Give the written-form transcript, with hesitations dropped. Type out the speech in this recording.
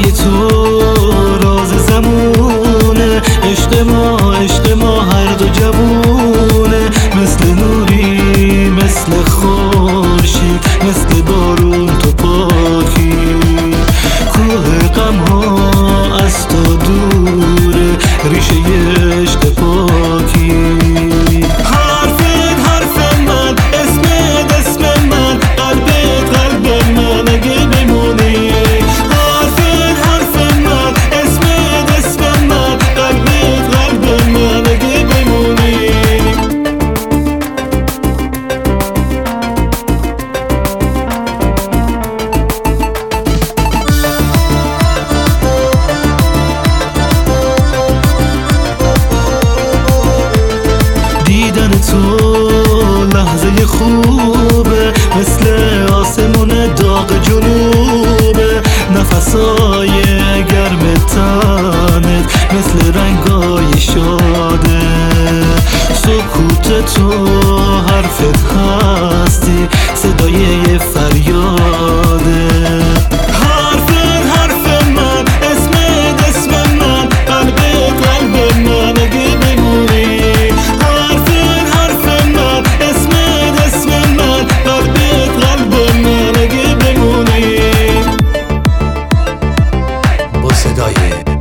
صدای تو راز زمونه، عشق ما هر دو جوونه، مثل نوری مثل خورشید، مثل بارون تو پاکی. کوه غم ها از تو دوره، ریشه عشق پاکی. حرف من، اسم من، قلب من اگه بمونی. حرف من، اسم من، قلب من اگه بمونی. دیدن تو لحظه خوبه، مثل آسمون داغ جنوبه، نفسای گرم تنت مثل رنگای شاده. سکوت تو حرفت هستی، صدای فریاده. حرف من، اسم من، قلب من اگه بمونی. حرف من، اسم من، قلب من اگه بمونی. با صدای